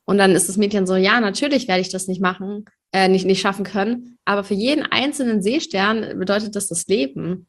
Und dann ist das Mädchen so, ja, natürlich werde ich das nicht machen, nicht schaffen können. Aber für jeden einzelnen Seestern bedeutet das das Leben.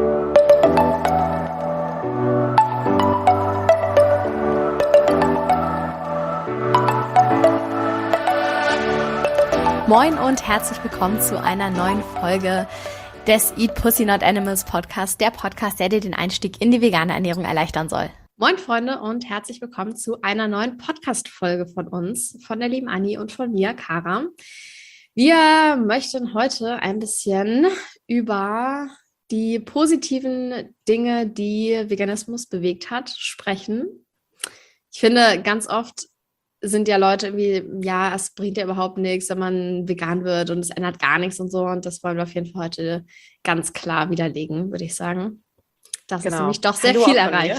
Moin und herzlich willkommen zu einer neuen Folge des Eat Pussy Not Animals Podcast, der Podcast, der dir den Einstieg in die vegane Ernährung erleichtern soll. Moin Freunde und herzlich willkommen zu einer neuen Podcast-Folge von uns, von der lieben Anni und von mir, Kara. Wir möchten heute ein bisschen über die positiven Dinge, die Veganismus bewegt hat, sprechen. Ich finde, ganz oft sind ja Leute irgendwie, ja, es bringt ja überhaupt nichts, wenn man vegan wird und es ändert gar nichts und so. Und das wollen wir auf jeden Fall heute ganz klar widerlegen, würde ich sagen. Das ist nämlich doch sehr viel erreicht.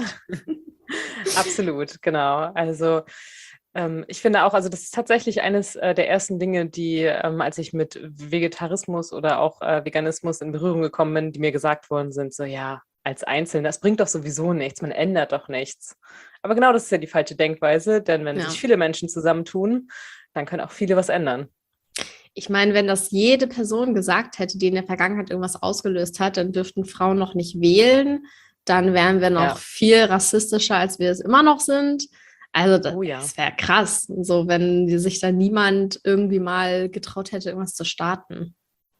Absolut, genau. Also ich finde auch, also das ist tatsächlich eines der ersten Dinge, die, als ich mit Vegetarismus oder auch Veganismus in Berührung gekommen bin, die mir gesagt worden sind, so ja, als Einzelner, das bringt doch sowieso nichts, man ändert doch nichts. Aber genau das ist ja die falsche Denkweise, denn wenn sich viele Menschen zusammentun, dann können auch viele was ändern. Ich meine, wenn das jede Person gesagt hätte, die in der Vergangenheit irgendwas ausgelöst hat, dann dürften Frauen noch nicht wählen, dann wären wir noch viel rassistischer, als wir es immer noch sind. Also das wäre krass, so wenn sich da niemand irgendwie mal getraut hätte, irgendwas zu starten.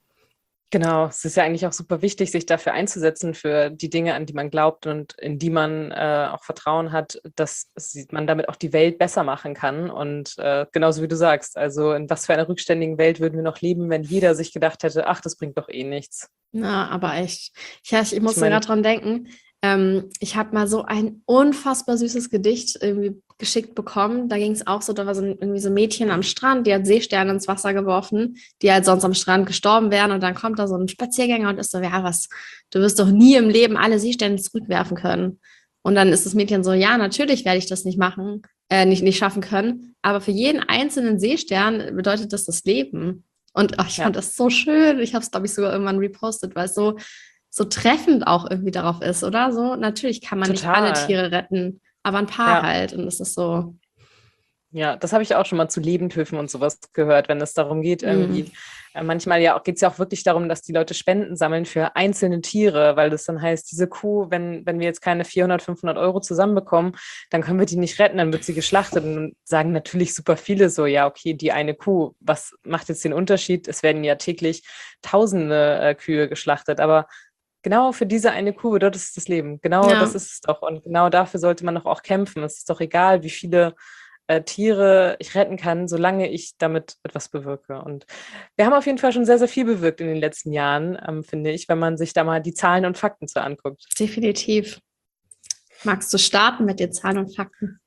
Genau, es ist ja eigentlich auch super wichtig, sich dafür einzusetzen, für die Dinge, an die man glaubt und in die man auch Vertrauen hat, dass man damit auch die Welt besser machen kann. Und genauso wie du sagst, also in was für einer rückständigen Welt würden wir noch leben, wenn jeder sich gedacht hätte, ach, das bringt doch eh nichts. Na, aber echt. Ich musste gerade dran denken. Ich habe mal so ein unfassbar süßes Gedicht irgendwie geschickt bekommen. Da ging es auch so, da war irgendwie so ein Mädchen am Strand, die hat Seesterne ins Wasser geworfen, die halt sonst am Strand gestorben wären. Und dann kommt da so ein Spaziergänger und ist so, ja, du wirst doch nie im Leben alle Seesterne zurückwerfen können. Und dann ist das Mädchen so, ja, natürlich werde ich das nicht machen, nicht schaffen können. Aber für jeden einzelnen Seestern bedeutet das Leben. Und ich fand das so schön. Ich habe es, glaube ich, sogar irgendwann repostet, weil es so treffend auch irgendwie darauf ist, oder? So, natürlich kann man nicht alle Tiere retten, aber ein paar halt. Und das ist so. Ja, das habe ich auch schon mal zu Lebendhöfen und sowas gehört, wenn es darum geht, irgendwie. Manchmal geht es ja auch wirklich darum, dass die Leute Spenden sammeln für einzelne Tiere, weil das dann heißt, diese Kuh, wenn wir jetzt keine 400, 500 Euro zusammenbekommen, dann können wir die nicht retten, dann wird sie geschlachtet. Und dann sagen natürlich super viele so, ja, okay, die eine Kuh, was macht jetzt den Unterschied? Es werden ja täglich tausende Kühe geschlachtet, aber genau für diese eine Kuh bedeutet es das Leben. Genau das ist es doch. Und genau dafür sollte man doch auch kämpfen. Es ist doch egal, wie viele Tiere ich retten kann, solange ich damit etwas bewirke. Und wir haben auf jeden Fall schon sehr, sehr viel bewirkt in den letzten Jahren, finde ich, wenn man sich da mal die Zahlen und Fakten so anguckt. Definitiv. Magst du starten mit den Zahlen und Fakten?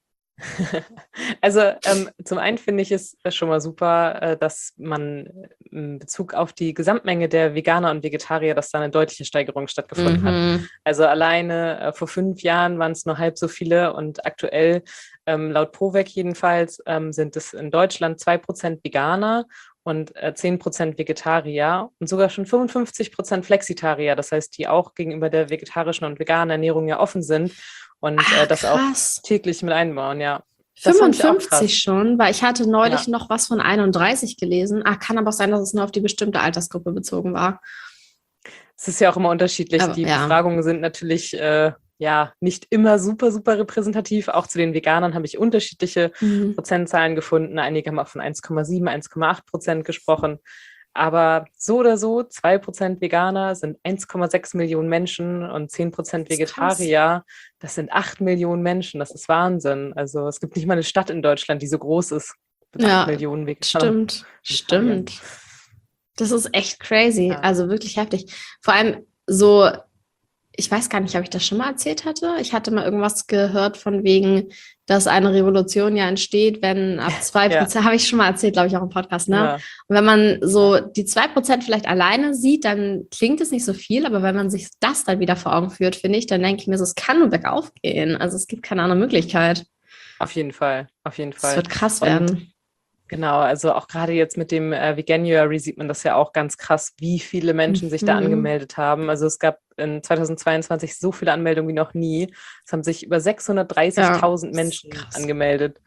Also zum einen finde ich es schon mal super, dass man in Bezug auf die Gesamtmenge der Veganer und Vegetarier, dass da eine deutliche Steigerung stattgefunden hat. Also alleine vor 5 Jahren waren es nur halb so viele und aktuell, laut ProVeg jedenfalls, sind es in Deutschland 2% Veganer und 10% Vegetarier und sogar schon 55% Flexitarier, das heißt, die auch gegenüber der vegetarischen und veganen Ernährung ja offen sind. Und das auch täglich mit einbauen, ja. Das 55 schon, weil ich hatte neulich noch was von 31 gelesen. Kann aber auch sein, dass es nur auf die bestimmte Altersgruppe bezogen war. Es ist ja auch immer unterschiedlich. Aber, die Befragungen sind natürlich nicht immer super, super repräsentativ. Auch zu den Veganern habe ich unterschiedliche Prozentzahlen gefunden. Einige haben auch von 1,7, 1,8% gesprochen. Aber so oder so, 2% Veganer sind 1,6 Millionen Menschen und 10% Vegetarier, das sind 8 Millionen Menschen. Das ist Wahnsinn. Also es gibt nicht mal eine Stadt in Deutschland, die so groß ist mit 8 Millionen Vegetarier. Stimmt. Das ist echt crazy. Ja. Also wirklich heftig. Vor allem so, ich weiß gar nicht, ob ich das schon mal erzählt hatte. Ich hatte mal irgendwas gehört von wegen, dass eine Revolution ja entsteht, wenn ab 2%, habe ich schon mal erzählt, glaube ich, auch im Podcast, ne? Ja. Und wenn man so die 2% vielleicht alleine sieht, dann klingt es nicht so viel, aber wenn man sich das dann wieder vor Augen führt, finde ich, dann denke ich mir so, es kann nur bergauf gehen. Also es gibt keine andere Möglichkeit. Auf jeden Fall. Es wird krass werden. Genau, also auch gerade jetzt mit dem Veganuary sieht man das ja auch ganz krass, wie viele Menschen sich da angemeldet haben. Also es gab in 2022 so viele Anmeldungen wie noch nie. Es haben sich über 630.000 Menschen angemeldet.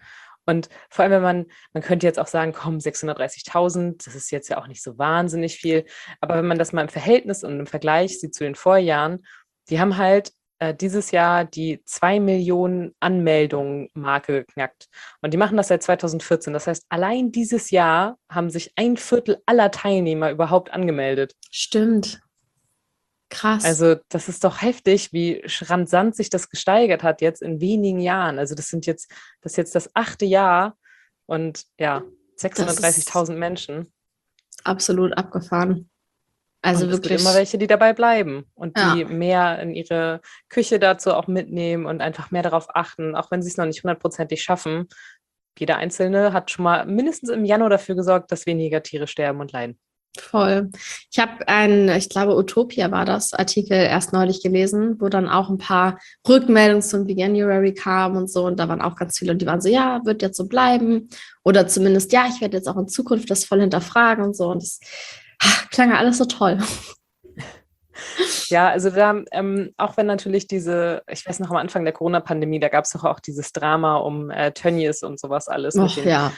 Und vor allem, wenn man könnte jetzt auch sagen, komm, 630.000, das ist jetzt ja auch nicht so wahnsinnig viel. Aber wenn man das mal im Verhältnis und im Vergleich sieht zu den Vorjahren, die haben halt dieses Jahr die 2 Millionen Anmeldungen Marke geknackt. Und die machen das seit 2014. Das heißt, allein dieses Jahr haben sich 1/4 aller Teilnehmer überhaupt angemeldet. Stimmt. Krass. Also das ist doch heftig, wie rasant sich das gesteigert hat jetzt in wenigen Jahren. Also das ist jetzt das 8. Jahr und ja, 630.000 Menschen. Absolut abgefahren. Also und wirklich. Es gibt immer welche, die dabei bleiben und Ja. die mehr in ihre Küche dazu auch mitnehmen und einfach mehr darauf achten, auch wenn sie es noch nicht 100%ig schaffen. Jeder Einzelne hat schon mal mindestens im Januar dafür gesorgt, dass weniger Tiere sterben und leiden. Voll. Ich habe ich glaube, Utopia war das, Artikel erst neulich gelesen, wo dann auch ein paar Rückmeldungen zum Veganuary kamen und so. Und da waren auch ganz viele und die waren so, ja, wird jetzt so bleiben. Oder zumindest, ja, ich werde jetzt auch in Zukunft das voll hinterfragen und so. Und das klang ja alles so toll. Ja, also da, auch wenn natürlich ich weiß noch am Anfang der Corona-Pandemie, da gab es doch auch dieses Drama um Tönnies und sowas alles mit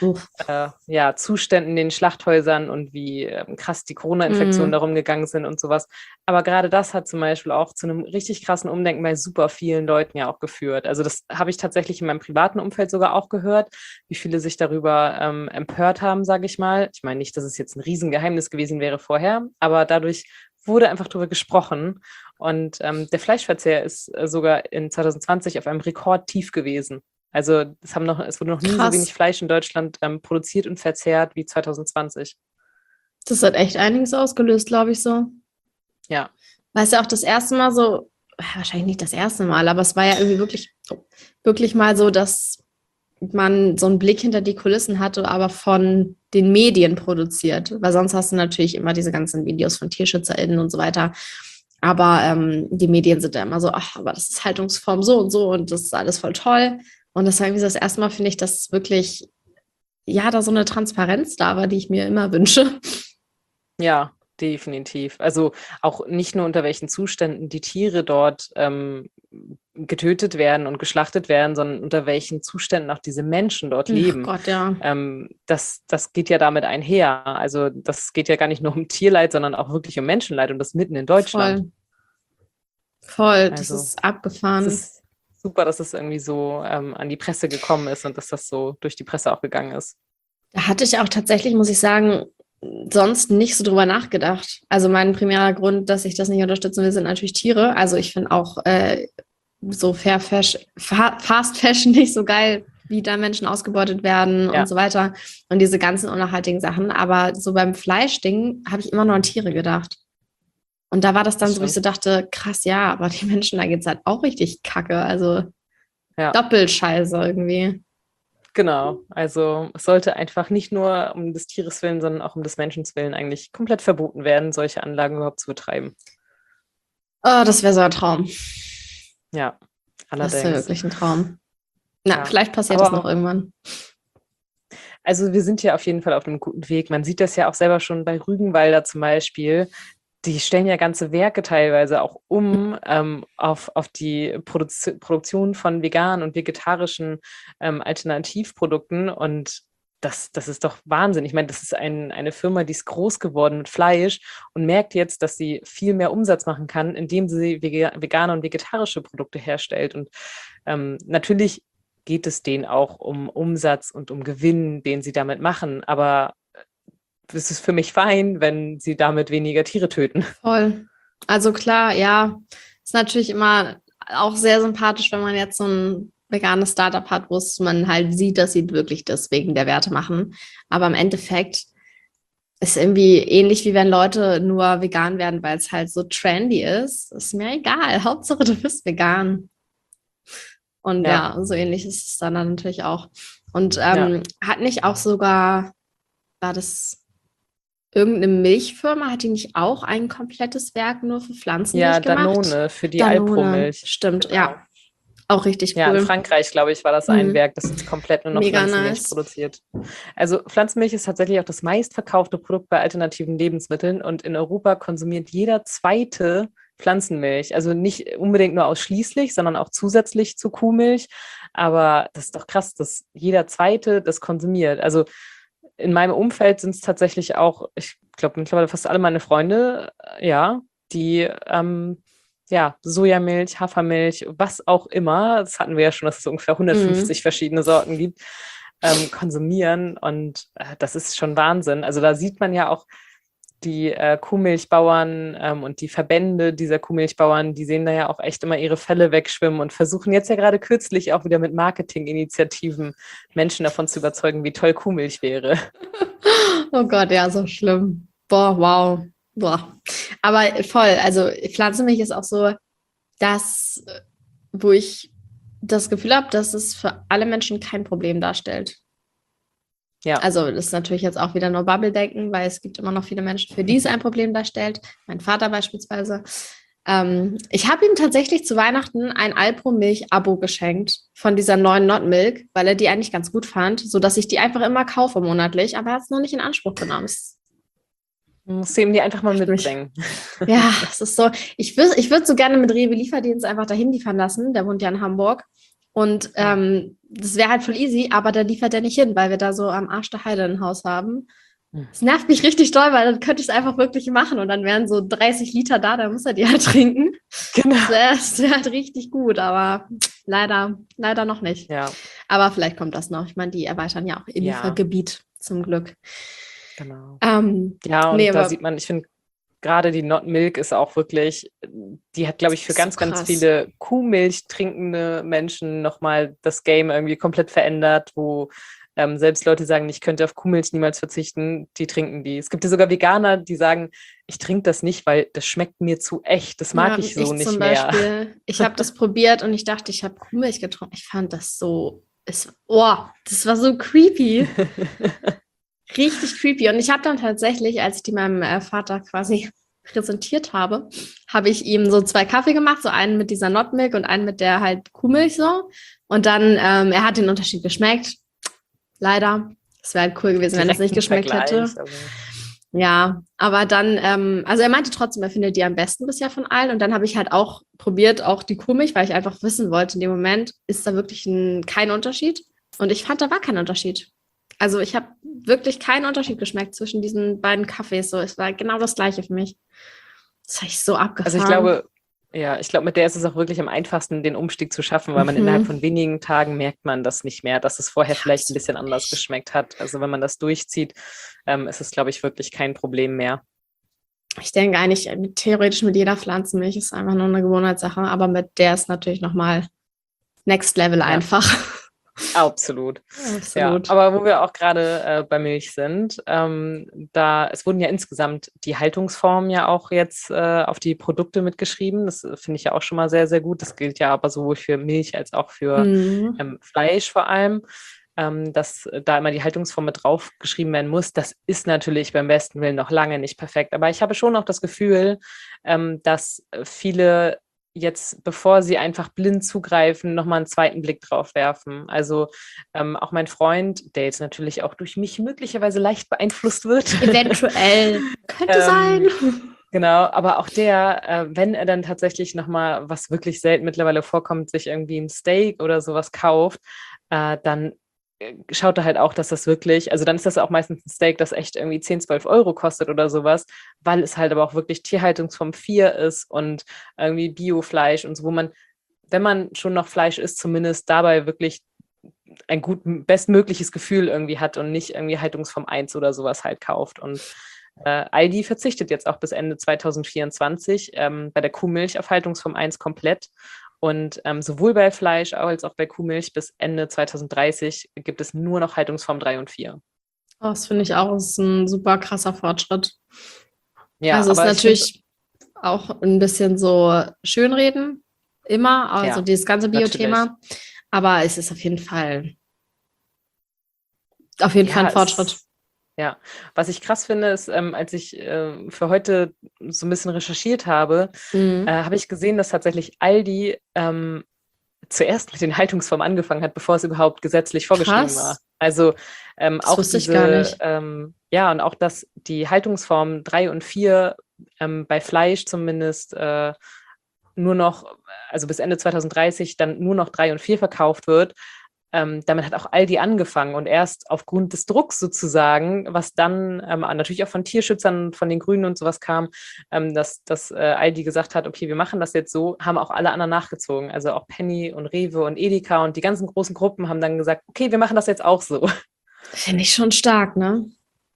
den Zuständen in den Schlachthäusern und wie krass die Corona-Infektionen darum gegangen sind und sowas. Aber gerade das hat zum Beispiel auch zu einem richtig krassen Umdenken bei super vielen Leuten ja auch geführt. Also das habe ich tatsächlich in meinem privaten Umfeld sogar auch gehört, wie viele sich darüber empört haben, sage ich mal. Ich meine nicht, dass es jetzt ein Riesengeheimnis gewesen wäre vorher, aber dadurch wurde einfach darüber gesprochen. Und der Fleischverzehr ist sogar in 2020 auf einem Rekordtief gewesen. Also es wurde noch nie so wenig Fleisch in Deutschland produziert und verzehrt wie 2020. Das hat echt einiges ausgelöst, glaube ich so. Ja. Weißt du, auch das erste Mal so, wahrscheinlich nicht das erste Mal, aber es war ja irgendwie wirklich mal so, dass man so einen Blick hinter die Kulissen hatte, aber von den Medien produziert. Weil sonst hast du natürlich immer diese ganzen Videos von TierschützerInnen und so weiter. Aber die Medien sind da immer so, ach, aber das ist Haltungsform so und das ist alles voll toll. Und das war irgendwie so das erste Mal, finde ich, dass wirklich, ja, da so eine Transparenz da war, die ich mir immer wünsche. Ja, definitiv. Also auch nicht nur unter welchen Zuständen die Tiere dort getötet werden und geschlachtet werden, sondern unter welchen Zuständen auch diese Menschen dort leben. Oh Gott, ja. Das geht ja damit einher. Also das geht ja gar nicht nur um Tierleid, sondern auch wirklich um Menschenleid und das mitten in Deutschland. Voll. Das ist abgefahren. Es ist super, dass es irgendwie so an die Presse gekommen ist und dass das so durch die Presse auch gegangen ist. Da hatte ich auch tatsächlich, muss ich sagen, sonst nicht so drüber nachgedacht. Also mein primärer Grund, dass ich das nicht unterstützen will, sind natürlich Tiere. Also ich finde auch so Fast Fashion nicht so geil, wie da Menschen ausgebeutet werden und so weiter. Und diese ganzen unnachhaltigen Sachen. Aber so beim Fleischding habe ich immer nur an Tiere gedacht. Und da war das dann so, wie ich so dachte, krass, ja, aber die Menschen, da geht es halt auch richtig kacke. Also doppelt scheiße irgendwie. Genau, also es sollte einfach nicht nur um des Tieres willen, sondern auch um des Menschen willen eigentlich komplett verboten werden, solche Anlagen überhaupt zu betreiben. Oh, das wäre so ein Traum. Ja, allerdings. Das wäre wirklich ein Traum. Na, vielleicht passiert das noch irgendwann. Also wir sind ja auf jeden Fall auf einem guten Weg. Man sieht das ja auch selber schon bei Rügenwalder zum Beispiel. Die stellen ja ganze Werke teilweise auch auf die Produktion von veganen und vegetarischen Alternativprodukten. Und das ist doch Wahnsinn. Ich meine, das ist eine Firma, die ist groß geworden mit Fleisch und merkt jetzt, dass sie viel mehr Umsatz machen kann, indem sie vegane und vegetarische Produkte herstellt. Und natürlich geht es denen auch um Umsatz und um Gewinn, den sie damit machen. Aber es ist für mich fein, wenn sie damit weniger Tiere töten. Voll. Also klar, ja, ist natürlich immer auch sehr sympathisch, wenn man jetzt so ein veganes Startup hat, wo man halt sieht, dass sie wirklich das wegen der Werte machen. Aber im Endeffekt ist irgendwie ähnlich, wie wenn Leute nur vegan werden, weil es halt so trendy ist. Ist mir egal. Hauptsache, du bist vegan. Und ja, so ähnlich ist es dann natürlich auch. Und hat nicht auch sogar, war das irgendeine Milchfirma, hat die nicht auch ein komplettes Werk nur für Pflanzenmilch gemacht? Ja, Danone, für die Alpro-Milch. Stimmt, ja. Auch richtig cool. Ja, in Frankreich, glaube ich, war das ein Werk, das jetzt komplett nur noch Pflanzenmilch produziert. Also Pflanzenmilch ist tatsächlich auch das meistverkaufte Produkt bei alternativen Lebensmitteln und in Europa konsumiert jeder zweite Pflanzenmilch. Also nicht unbedingt nur ausschließlich, sondern auch zusätzlich zu Kuhmilch. Aber das ist doch krass, dass jeder Zweite das konsumiert. Also in meinem Umfeld sind es tatsächlich auch, ich glaube mittlerweile fast alle meine Freunde, ja, die Sojamilch, Hafermilch, was auch immer, das hatten wir ja schon, dass es ungefähr 150 verschiedene Sorten gibt, konsumieren. Und das ist schon Wahnsinn. Also da sieht man ja auch die Kuhmilchbauern und die Verbände dieser Kuhmilchbauern, die sehen da ja auch echt immer ihre Felle wegschwimmen und versuchen jetzt ja gerade kürzlich auch wieder mit Marketinginitiativen Menschen davon zu überzeugen, wie toll Kuhmilch wäre. Oh Gott, ja, so schlimm. Boah, wow. Boah. Aber voll, also Pflanzenmilch ist auch so das, wo ich das Gefühl habe, dass es für alle Menschen kein Problem darstellt. Ja. Also das ist natürlich jetzt auch wieder nur Bubble-Denken, weil es gibt immer noch viele Menschen, für die es ein Problem darstellt. Mein Vater beispielsweise. Ich habe ihm tatsächlich zu Weihnachten ein Alpro-Milch-Abo geschenkt von dieser neuen Not Milk, weil er die eigentlich ganz gut fand, sodass ich die einfach immer kaufe monatlich, aber er hat es noch nicht in Anspruch genommen. Musst du ihm die einfach mal mitbringen. Ja, es ist so. Ich würd so gerne mit Rewe Lieferdienst einfach dahin liefern lassen. Der wohnt ja in Hamburg. Und das wäre halt voll easy, aber da liefert er nicht hin, weil wir da so am Arsch der Heide ein Haus haben. Es nervt mich richtig doll, weil dann könnte ich es einfach wirklich machen und dann wären so 30 Liter da, dann muss er die halt trinken. Genau. Das wäre halt richtig gut, aber leider noch nicht. Ja. Aber vielleicht kommt das noch. Ich meine, die erweitern ja auch ihr Liefergebiet, zum Glück. Genau. Und da sieht man, ich finde, gerade die Not Milk ist auch wirklich, die hat, glaube ich, für ganz, ganz viele Kuhmilch trinkende Menschen nochmal das Game irgendwie komplett verändert, wo selbst Leute sagen, ich könnte auf Kuhmilch niemals verzichten, die trinken die. Es gibt ja sogar Veganer, die sagen, ich trinke das nicht, weil das schmeckt mir zu echt, das mag ich so nicht mehr. Ich habe das probiert und ich dachte, ich habe Kuhmilch getrunken. Ich fand das so, das war so creepy. Richtig creepy. Und ich habe dann tatsächlich, als ich die meinem Vater quasi präsentiert habe, habe ich ihm so 2 Kaffee gemacht, so einen mit dieser Not Milk und einen mit der halt Kuhmilch so. Und dann, er hat den Unterschied geschmeckt. Leider. Es wäre halt cool gewesen, wenn das nicht geschmeckt hätte. Ja, aber dann, also er meinte trotzdem, er findet die am besten bisher von allen. Und dann habe ich halt auch probiert, auch die Kuhmilch, weil ich einfach wissen wollte, in dem Moment, ist da wirklich kein Unterschied? Und ich fand, da war kein Unterschied. Also ich habe wirklich keinen Unterschied geschmeckt zwischen diesen beiden Kaffees. So, es war genau das Gleiche für mich. Das habe ich so abgefahren. Also ich glaube, mit der ist es auch wirklich am einfachsten, den Umstieg zu schaffen, weil man innerhalb von wenigen Tagen merkt man das nicht mehr, dass es vorher vielleicht ein bisschen anders geschmeckt hat. Also wenn man das durchzieht, ist es, glaube ich, wirklich kein Problem mehr. Ich denke eigentlich, theoretisch mit jeder Pflanzenmilch ist einfach nur eine Gewohnheitssache, aber mit der ist natürlich nochmal Next Level einfach. Absolut. Ja, aber wo wir auch gerade bei Milch sind, es wurden ja insgesamt die Haltungsformen ja auch jetzt auf die Produkte mitgeschrieben. Das finde ich ja auch schon mal sehr, sehr gut. Das gilt ja aber sowohl für Milch als auch für Fleisch vor allem, dass da immer die Haltungsform mit draufgeschrieben werden muss. Das ist natürlich beim besten Willen noch lange nicht perfekt. Aber ich habe schon auch das Gefühl, dass viele jetzt, bevor sie einfach blind zugreifen, nochmal einen zweiten Blick drauf werfen. Also auch mein Freund, der jetzt natürlich auch durch mich möglicherweise leicht beeinflusst wird. Eventuell. Könnte sein. Genau, aber auch der, wenn er dann tatsächlich nochmal, was wirklich selten mittlerweile vorkommt, sich irgendwie ein Steak oder sowas kauft, dann schaut er halt auch, dass das wirklich, also dann ist das auch meistens ein Steak, das echt irgendwie 10, 12 Euro kostet oder sowas, weil es halt aber auch wirklich Tierhaltungsform 4 ist und irgendwie Biofleisch und so, wo man, wenn man schon noch Fleisch isst, zumindest dabei wirklich ein bestmögliches Gefühl irgendwie hat und nicht irgendwie Haltungsform 1 oder sowas halt kauft. Und Aldi verzichtet jetzt auch bis Ende 2024 bei der Kuhmilch auf Haltungsform 1 komplett. Und sowohl bei Fleisch als auch bei Kuhmilch bis Ende 2030 gibt es nur noch Haltungsform 3 und 4. Oh, das finde ich auch, ist ein super krasser Fortschritt. Ja, also es ist natürlich auch ein bisschen so Schönreden, immer, also dieses ganze Bio-Thema. Aber es ist auf jeden Fall ein Fortschritt. Ja, was ich krass finde, ist, als ich für heute so ein bisschen recherchiert habe, habe ich gesehen, dass tatsächlich Aldi zuerst mit den Haltungsformen angefangen hat, bevor es überhaupt gesetzlich vorgeschrieben war. Also das auch wusste ich gar nicht. Und auch, dass die Haltungsformen 3 und 4 bei Fleisch zumindest nur noch, also bis Ende 2030 dann nur noch 3 und 4 verkauft wird. Damit hat auch Aldi angefangen und erst aufgrund des Drucks sozusagen, was dann natürlich auch von Tierschützern, von den Grünen und sowas kam, dass Aldi gesagt hat, okay, wir machen das jetzt so, haben auch alle anderen nachgezogen. Also auch Penny und Rewe und Edeka und die ganzen großen Gruppen haben dann gesagt, okay, wir machen das jetzt auch so. Finde ich schon stark, ne?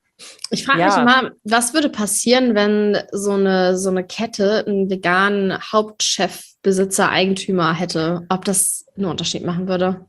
Ich frage mich mal, was würde passieren, wenn so eine Kette einen veganen Hauptchefbesitzer, Eigentümer hätte? Ob das einen Unterschied machen würde?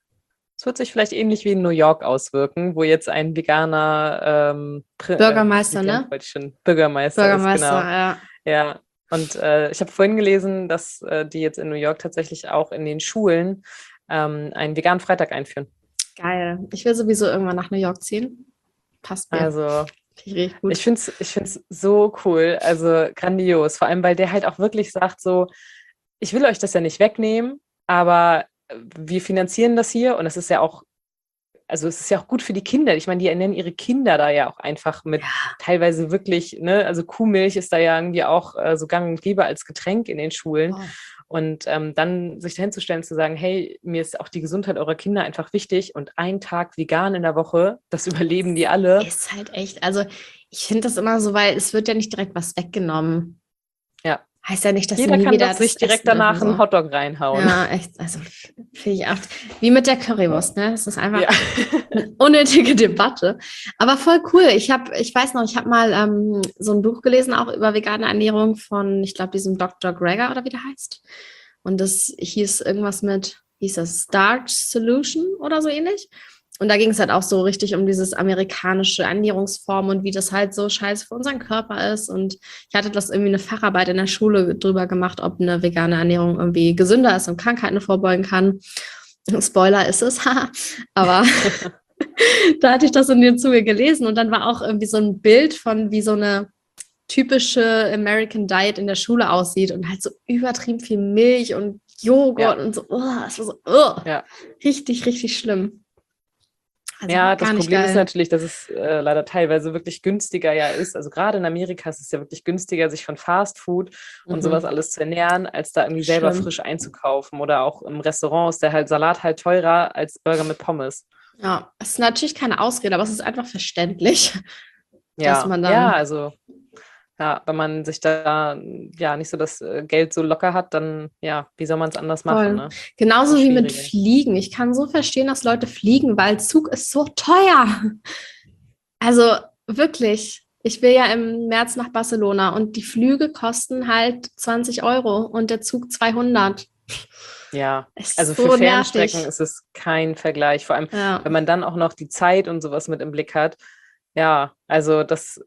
Es wird sich vielleicht ähnlich wie in New York auswirken, wo jetzt ein veganer Bürgermeister, ne? Bürgermeister ist, genau. Ja. Ja, und ich habe vorhin gelesen, dass die jetzt in New York tatsächlich auch in den Schulen einen veganen Freitag einführen. Geil. Ich will sowieso irgendwann nach New York ziehen. Passt mir. Also, gut. ich find's so cool, also grandios. Vor allem, weil der halt auch wirklich sagt so, ich will euch das ja nicht wegnehmen, aber wir finanzieren das hier und es ist ja auch, also es ist ja auch gut für die Kinder. Ich meine, die ernähren ihre Kinder da ja auch einfach mit teilweise wirklich, ne, also Kuhmilch ist da ja irgendwie auch so gang und gäbe als Getränk in den Schulen. Oh. Und dann sich dahin zu stellen, zu sagen, hey, mir ist auch die Gesundheit eurer Kinder einfach wichtig und ein Tag vegan in der Woche, das überleben die alle. Ist halt echt, also ich finde das immer so, weil es wird ja nicht direkt was weggenommen. Ja. Heißt ja nicht, dass jeder kann das sich direkt danach einen Hotdog reinhauen. Ja, echt. Also finde ich auch. Wie mit der Currywurst, ne? Das ist einfach eine unnötige Debatte. Aber voll cool. Ich weiß noch, ich habe mal so ein Buch gelesen, auch über vegane Ernährung von, ich glaube, diesem Dr. Greger oder wie der heißt. Und das hieß irgendwas mit, hieß das Starch Solution oder so ähnlich. Und da ging es halt auch so richtig um dieses amerikanische Ernährungsform und wie das halt so scheiße für unseren Körper ist. Und ich hatte das irgendwie eine Facharbeit in der Schule drüber gemacht, ob eine vegane Ernährung irgendwie gesünder ist und Krankheiten vorbeugen kann. Spoiler ist es, aber da hatte ich das in dem Zuge gelesen. Und dann war auch irgendwie so ein Bild von, wie so eine typische American Diet in der Schule aussieht und halt so übertrieben viel Milch und Joghurt und so. Es war so richtig, richtig schlimm. Also ja, das Problem ist natürlich, dass es leider teilweise wirklich günstiger ja ist. Also gerade in Amerika ist es ja wirklich günstiger, sich von Fast Food und sowas alles zu ernähren, als da irgendwie selber frisch einzukaufen. Oder auch im Restaurant ist der halt Salat halt teurer als Burger mit Pommes. Ja, es ist natürlich keine Ausrede, aber es ist einfach verständlich, dass man dann... Ja, also... Ja, wenn man sich da nicht so das Geld so locker hat, dann wie soll man es anders machen? Ne? Genauso wie mit Fliegen. Ich kann so verstehen, dass Leute fliegen, weil Zug ist so teuer. Also wirklich. Ich will ja im März nach Barcelona und die Flüge kosten halt 20 € und der Zug 200. Ja, also für Fernstrecken ist es kein Vergleich. Vor allem, wenn man dann auch noch die Zeit und sowas mit im Blick hat. Ja, also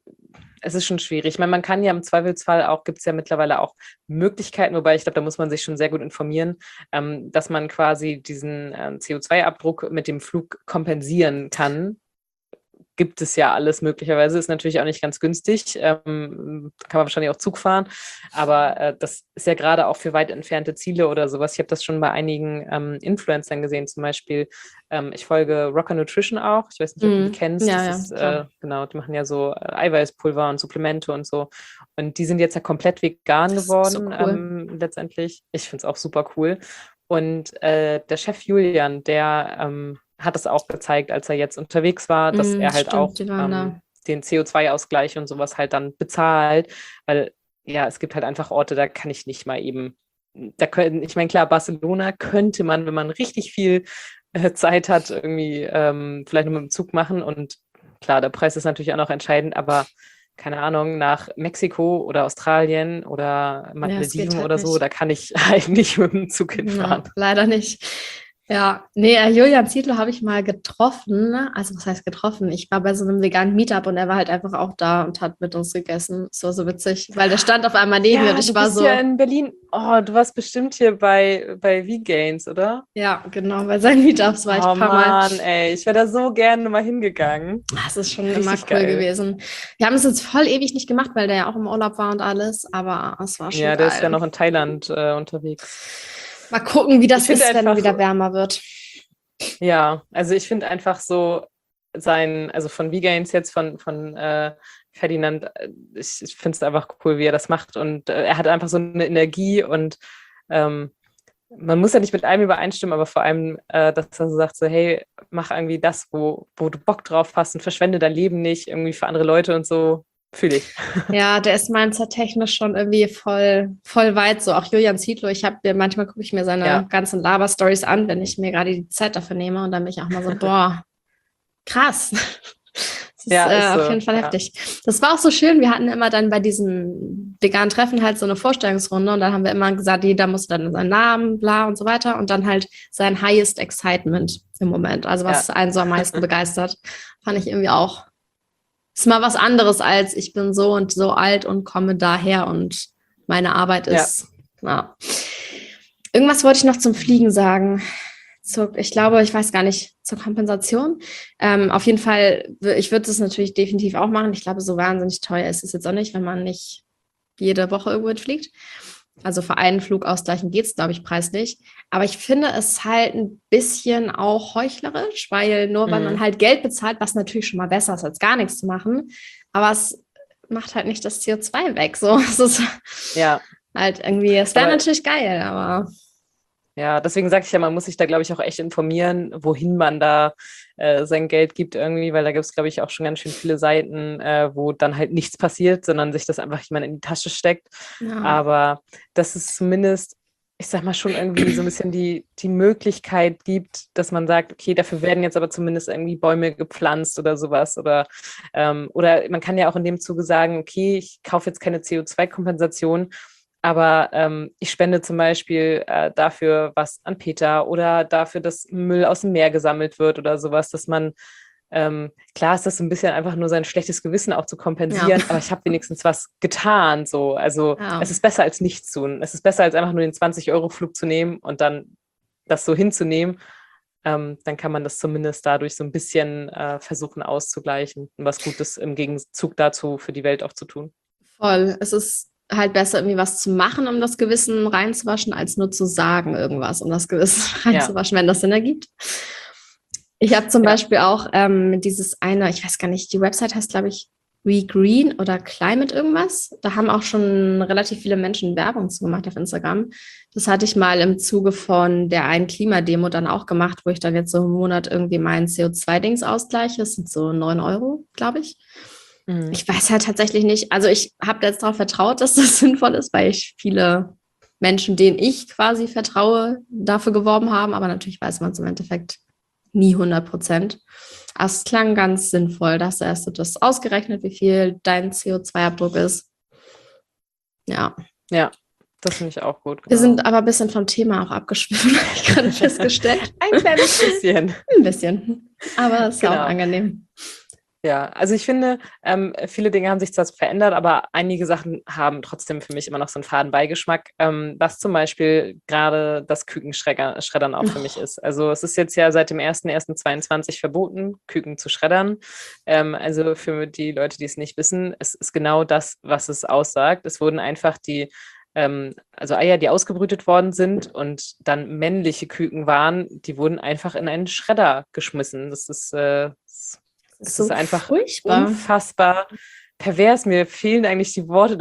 es ist schon schwierig. Ich meine, man kann ja im Zweifelsfall auch, gibt es ja mittlerweile auch Möglichkeiten, wobei ich glaube, da muss man sich schon sehr gut informieren, dass man quasi diesen CO2-Abdruck mit dem Flug kompensieren kann. Gibt es ja alles möglicherweise, ist natürlich auch nicht ganz günstig, kann man wahrscheinlich auch Zug fahren, aber das ist ja gerade auch für weit entfernte Ziele oder sowas. Ich habe das schon bei einigen Influencern gesehen, zum Beispiel, ich folge Rocker Nutrition auch, ich weiß nicht, ob du die kennst, genau, die machen ja so Eiweißpulver und Supplemente und so und die sind jetzt ja komplett vegan geworden, so cool. Letztendlich. Ich finde es auch super cool und der Chef Julian, der hat es auch gezeigt, als er jetzt unterwegs war, dass er halt auch den CO2-Ausgleich und sowas halt dann bezahlt, weil es gibt halt einfach Orte, da kann ich nicht mal eben, ich meine, klar, Barcelona könnte man, wenn man richtig viel Zeit hat, irgendwie vielleicht nur mit dem Zug machen und klar, der Preis ist natürlich auch noch entscheidend, aber keine Ahnung, nach Mexiko oder Australien oder Malediven oder so, da kann ich halt nicht mit dem Zug hinfahren. Ja, leider nicht. Ja, nee, Julian Zietlow habe ich mal getroffen. Also was heißt getroffen? Ich war bei so einem veganen Meetup und er war halt einfach auch da und hat mit uns gegessen. Das war so witzig, weil der stand auf einmal neben mir und ich war so... Ja, in Berlin. Oh, du warst bestimmt hier bei V-Gains, oder? Ja, genau, bei seinen Meetups war ich ein paar Mal. Mann, ey, ich wäre da so gerne mal hingegangen. Das ist schon immer cool gewesen. Wir haben es jetzt voll ewig nicht gemacht, weil der ja auch im Urlaub war und alles, aber es war schon geil. Der ist ja noch in Thailand unterwegs. Mal gucken, wie das ist, wenn wieder wärmer wird. Ja, also ich finde einfach so, also von V-Gains jetzt, von Ferdinand, ich finde es einfach cool, wie er das macht. Und er hat einfach so eine Energie und man muss ja nicht mit allem übereinstimmen, aber vor allem, dass er so sagt, so, hey, mach irgendwie das, wo du Bock drauf hast und verschwende dein Leben nicht irgendwie für andere Leute und so. Fühle ich. Ja, der ist mindset-technisch schon irgendwie voll weit so. Auch Julian Zietlow, manchmal gucke ich mir seine ganzen Laber-Stories an, wenn ich mir gerade die Zeit dafür nehme und dann bin ich auch mal so, boah, krass. Das ist auf jeden Fall heftig. Das war auch so schön. Wir hatten immer dann bei diesem veganen Treffen halt so eine Vorstellungsrunde und dann haben wir immer gesagt, jeder muss dann seinen Namen, bla und so weiter und dann halt sein highest excitement im Moment. Also was einen so am meisten begeistert, fand ich irgendwie auch. Ist mal was anderes als ich bin so und so alt und komme daher und meine Arbeit ist. Ja. Irgendwas wollte ich noch zum Fliegen sagen. Ich glaube, ich weiß gar nicht, zur Kompensation. Auf jeden Fall, ich würde es natürlich definitiv auch machen. Ich glaube, so wahnsinnig teuer ist es jetzt auch nicht, wenn man nicht jede Woche irgendwo fliegt. Also für einen Flug ausgleichen geht es, glaube ich, preislich. Aber ich finde es halt ein bisschen auch heuchlerisch, weil weil man halt Geld bezahlt, was natürlich schon mal besser ist, als gar nichts zu machen. Aber es macht halt nicht das CO2 weg. So, es ist halt irgendwie, es wäre natürlich geil, aber... Ja, deswegen sage ich ja, man muss sich da, glaube ich, auch echt informieren, wohin man da sein Geld gibt irgendwie, weil da gibt es, glaube ich, auch schon ganz schön viele Seiten, wo dann halt nichts passiert, sondern sich das einfach jemand in die Tasche steckt. Ja. Aber dass es zumindest, ich sag mal, schon irgendwie so ein bisschen die Möglichkeit gibt, dass man sagt, okay, dafür werden jetzt aber zumindest irgendwie Bäume gepflanzt oder sowas. Oder man kann ja auch in dem Zuge sagen, okay, ich kaufe jetzt keine CO2-Kompensation, aber ich spende zum Beispiel dafür was an PETA oder dafür, dass Müll aus dem Meer gesammelt wird oder sowas, dass man, klar ist das so ein bisschen einfach nur sein schlechtes Gewissen auch zu kompensieren, aber ich habe wenigstens was getan. So. Also es ist besser als nichts tun. Es ist besser als einfach nur den 20-Euro-Flug zu nehmen und dann das so hinzunehmen. Dann kann man das zumindest dadurch so ein bisschen versuchen auszugleichen und was Gutes im Gegenzug dazu für die Welt auch zu tun. Voll. Es ist halt besser, irgendwie was zu machen, um das Gewissen reinzuwaschen, als nur zu sagen irgendwas, um das Gewissen reinzuwaschen, wenn das Sinn ergibt. Ich habe zum Beispiel auch dieses eine, ich weiß gar nicht, die Website heißt, glaube ich, WeGreen oder Climate irgendwas. Da haben auch schon relativ viele Menschen Werbung zu gemacht auf Instagram. Das hatte ich mal im Zuge von der einen Klimademo dann auch gemacht, wo ich dann jetzt so im Monat irgendwie mein CO2-Dings ausgleiche. Das sind so 9 Euro, glaube ich. Ich weiß halt tatsächlich nicht, also ich habe jetzt darauf vertraut, dass das sinnvoll ist, weil ich viele Menschen, denen ich quasi vertraue, dafür geworben haben, aber natürlich weiß man es im Endeffekt nie 100%. Aber es klang ganz sinnvoll, dass du das ausgerechnet, wie viel dein CO2-Abdruck ist. Ja. Ja, das finde ich auch gut. Genau. Wir sind aber ein bisschen vom Thema auch abgeschwiffen, habe ich gerade festgestellt. Ein kleines bisschen. Ein bisschen, aber es ist auch angenehm. Ja, also ich finde, viele Dinge haben sich zwar verändert, aber einige Sachen haben trotzdem für mich immer noch so einen faden Beigeschmack, was zum Beispiel gerade das Kükenschreddern auch für mich ist. Also es ist jetzt ja seit dem 01.01.2022 verboten, Küken zu schreddern. Also für die Leute, die es nicht wissen, es ist genau das, was es aussagt. Es wurden einfach also Eier, die ausgebrütet worden sind und dann männliche Küken waren, die wurden einfach in einen Schredder geschmissen. Das ist es ist einfach furchtbar. Unfassbar pervers. Mir fehlen eigentlich die Worte.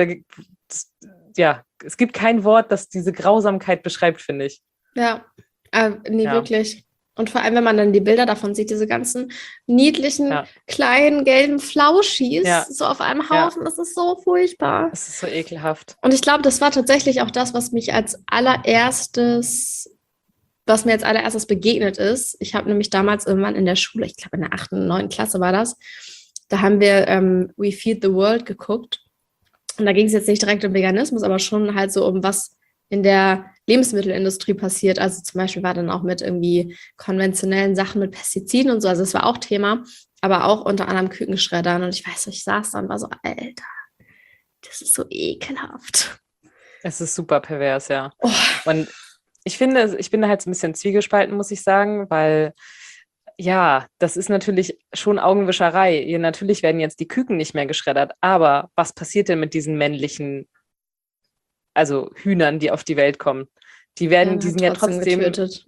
Es gibt kein Wort, das diese Grausamkeit beschreibt, finde ich. Ja, wirklich. Und vor allem, wenn man dann die Bilder davon sieht, diese ganzen niedlichen, kleinen, gelben Flauschis so auf einem Haufen, das ist so furchtbar. Das ist so ekelhaft. Und ich glaube, das war tatsächlich auch das, was mir als allererstes begegnet ist. Ich habe nämlich damals irgendwann in der Schule, ich glaube in der 8., 9. Klasse war das, da haben wir We Feed the World geguckt. Und da ging es jetzt nicht direkt um Veganismus, aber schon halt so um was in der Lebensmittelindustrie passiert. Also zum Beispiel war dann auch mit irgendwie konventionellen Sachen mit Pestiziden und so. Also das war auch Thema, aber auch unter anderem Kükenschreddern. Und ich weiß, ich saß da und war so, Alter, das ist so ekelhaft. Es ist super pervers, ja. Oh. Und ich bin da halt so ein bisschen zwiegespalten, muss ich sagen, weil ja, das ist natürlich schon Augenwischerei. Natürlich werden jetzt die Küken nicht mehr geschreddert, aber was passiert denn mit diesen männlichen, also Hühnern, die auf die Welt kommen? Die sind ja trotzdem getötet.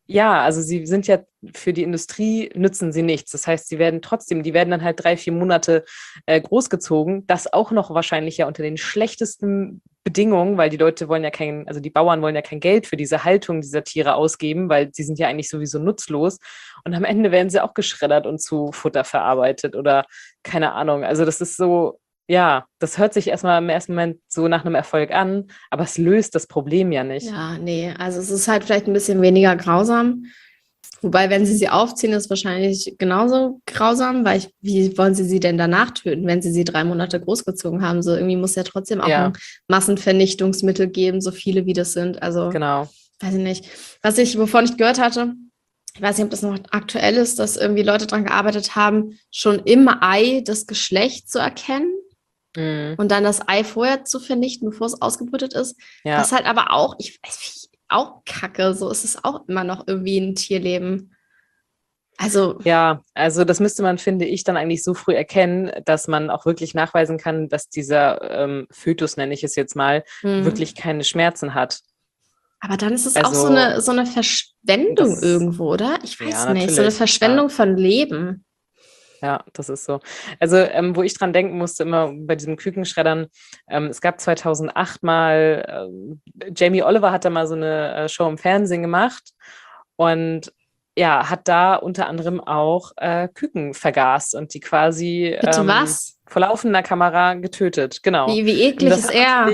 Ja, also sie sind ja für die Industrie, nützen sie nichts. Das heißt, die werden dann halt 3-4 Monate großgezogen. Das auch noch wahrscheinlich ja unter den schlechtesten Bedingungen, weil die Leute wollen ja die Bauern wollen ja kein Geld für diese Haltung dieser Tiere ausgeben, weil sie sind ja eigentlich sowieso nutzlos. Und am Ende werden sie auch geschreddert und zu Futter verarbeitet oder keine Ahnung. Also das ist so, ja, das hört sich erstmal im ersten Moment so nach einem Erfolg an, aber es löst das Problem ja nicht. Ja, nee, also es ist halt vielleicht ein bisschen weniger grausam. Wobei, wenn sie aufziehen, ist es wahrscheinlich genauso grausam, weil wie wollen sie denn danach töten, wenn sie 3 Monate großgezogen haben? So irgendwie muss ja trotzdem auch ein Massenvernichtungsmittel geben, so viele wie das sind. Also, genau. Weiß ich nicht. Wovon ich gehört hatte, ich weiß nicht, ob das noch aktuell ist, dass irgendwie Leute daran gearbeitet haben, schon im Ei das Geschlecht zu erkennen. Und dann das Ei vorher zu vernichten, bevor es ausgebrütet ist. Ja. Das ist halt aber auch, ich weiß, auch kacke. So ist es auch immer noch irgendwie ein Tierleben. Also. Ja, also das müsste man, finde ich, dann eigentlich so früh erkennen, dass man auch wirklich nachweisen kann, dass dieser Fötus, nenne ich es jetzt mal, wirklich keine Schmerzen hat. Aber dann ist es auch so eine Verschwendung irgendwo, oder? Ich weiß nicht. So eine Verschwendung von Leben. Ja, das ist so. Also, wo ich dran denken musste, immer bei diesem Kükenschreddern, es gab 2008 mal, Jamie Oliver hat da mal so eine Show im Fernsehen gemacht und ja, hat da unter anderem auch Küken vergast und die quasi vor laufender Kamera getötet. Genau. Wie eklig ist er?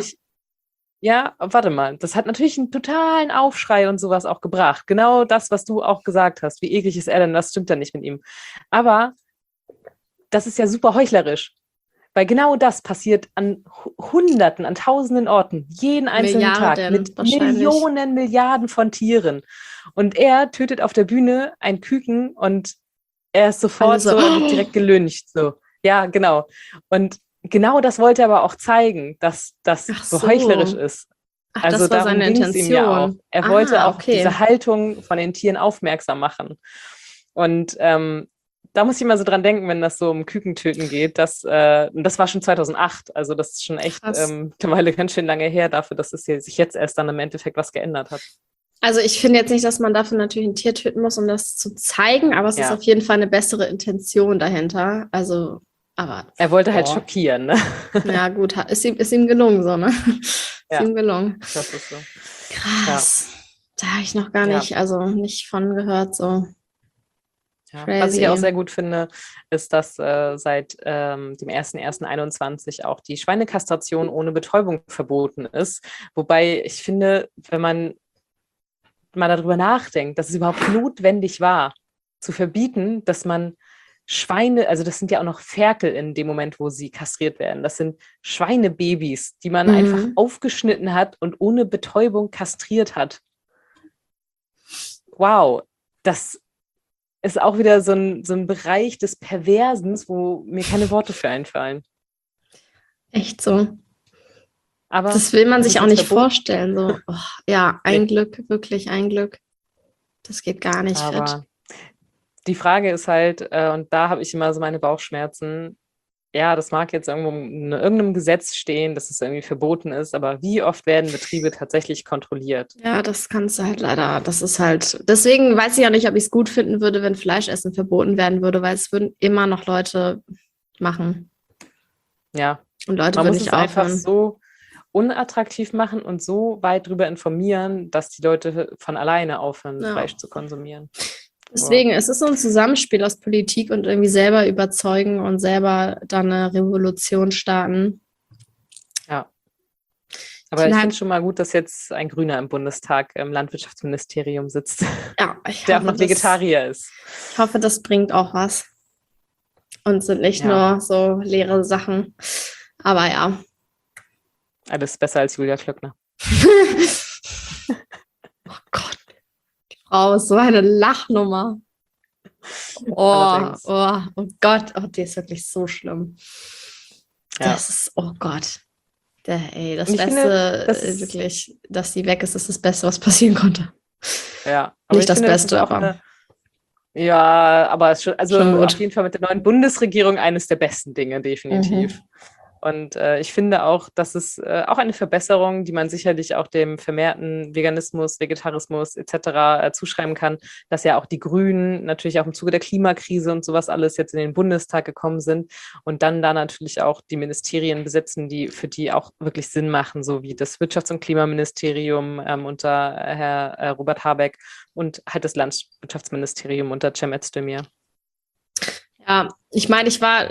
Ja, warte mal, das hat natürlich einen totalen Aufschrei und sowas auch gebracht. Genau das, was du auch gesagt hast. Wie eklig ist er denn? Das stimmt ja nicht mit ihm. Aber das ist ja super heuchlerisch, weil genau das passiert an Hunderten, an Tausenden Orten, jeden einzelnen Tag mit Millionen, Milliarden von Tieren. Und er tötet auf der Bühne ein Küken und er ist sofort wird direkt gelyncht. So. Ja, genau. Und genau das wollte er aber auch zeigen, dass das so heuchlerisch ist. Also das war seine Intention. Ihm ja auch. Er wollte auch diese Haltung von den Tieren aufmerksam machen. Und da muss ich immer so dran denken, wenn das so um Kükentöten geht. Das war schon 2008. Also das ist schon echt mittlerweile ganz schön lange her dafür, dass es sich jetzt erst dann im Endeffekt was geändert hat. Also ich finde jetzt nicht, dass man dafür natürlich ein Tier töten muss, um das zu zeigen, aber es ist auf jeden Fall eine bessere Intention dahinter. Also, aber er wollte halt schockieren, ne? Ja gut, ist ihm gelungen so, ne? Ist ihm gelungen. Das ist so. Krass. Da habe ich noch gar nicht von gehört so. Ja. Was ich auch sehr gut finde, ist, dass seit dem 01.01.21 auch die Schweinekastration ohne Betäubung verboten ist. Wobei ich finde, wenn man mal darüber nachdenkt, dass es überhaupt notwendig war, zu verbieten, dass man Schweine, also das sind ja auch noch Ferkel in dem Moment, wo sie kastriert werden. Das sind Schweinebabys, die man einfach aufgeschnitten hat und ohne Betäubung kastriert hat. Wow, das ist auch wieder so ein Bereich des Perversens, wo mir keine Worte für einfallen. Echt so. Aber das will man sich auch nicht vorstellen. So. Ein Glück, wirklich ein Glück. Das geht gar nicht fit. Die Frage ist halt, und da habe ich immer so meine Bauchschmerzen, ja, das mag jetzt irgendwo in irgendeinem Gesetz stehen, dass es irgendwie verboten ist, aber wie oft werden Betriebe tatsächlich kontrolliert? Ja, das kannst du halt leider, das ist halt, deswegen weiß ich ja nicht, ob ich es gut finden würde, wenn Fleischessen verboten werden würde, weil es würden immer noch Leute machen. Ja. Und Leute würden nicht aufhören. Man muss es einfach so unattraktiv machen und so weit drüber informieren, dass die Leute von alleine aufhören, Fleisch zu konsumieren. Deswegen, es ist so ein Zusammenspiel aus Politik und irgendwie selber überzeugen und selber dann eine Revolution starten. Ja. Aber ich finde es schon mal gut, dass jetzt ein Grüner im Bundestag im Landwirtschaftsministerium sitzt, der auch noch Vegetarier ist. Ich hoffe, das bringt auch was. Und sind nicht nur so leere Sachen. Aber ja. Alles besser als Julia Klöckner. Oh Gott. Die Frau ist so eine Lachnummer. Oh Gott. Oh, die ist wirklich so schlimm. Ja. Das ist, oh Gott. Das Beste, wirklich, dass sie weg ist, ist das Beste, was passieren konnte. Ja. Nicht das Beste, aber... Ja, aber es schon, also auf jeden Fall mit der neuen Bundesregierung eines der besten Dinge, definitiv. Und ich finde auch, das ist auch eine Verbesserung, die man sicherlich auch dem vermehrten Veganismus, Vegetarismus etc. Zuschreiben kann, dass ja auch die Grünen natürlich auch im Zuge der Klimakrise und sowas alles jetzt in den Bundestag gekommen sind und dann da natürlich auch die Ministerien besetzen, die für die auch wirklich Sinn machen, so wie das Wirtschafts- und Klimaministerium unter Herr Robert Habeck und halt das Landwirtschaftsministerium unter Cem Özdemir. Ja, ich meine, ich war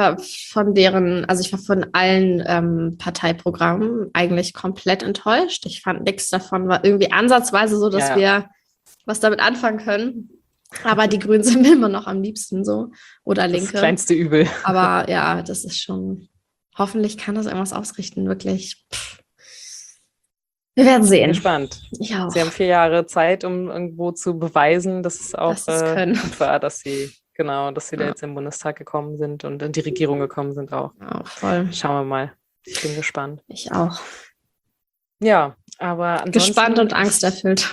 von allen Parteiprogrammen eigentlich komplett enttäuscht. Ich fand nichts davon war irgendwie ansatzweise so, dass wir was damit anfangen können. Aber die Grünen sind mir immer noch am liebsten so. Oder Linke. Das kleinste Übel. Aber ja, das ist schon, hoffentlich kann das irgendwas ausrichten, wirklich. Wir werden sehen. Bin gespannt. Ich auch. Sie haben 4 Jahre Zeit, um irgendwo zu beweisen, dass es auch gut war, dass sie da jetzt im Bundestag gekommen sind und in die Regierung gekommen sind auch. Ja, voll. Schauen wir mal. Ich bin gespannt. Ich auch. Ja, aber ansonsten... Gespannt und angsterfüllt.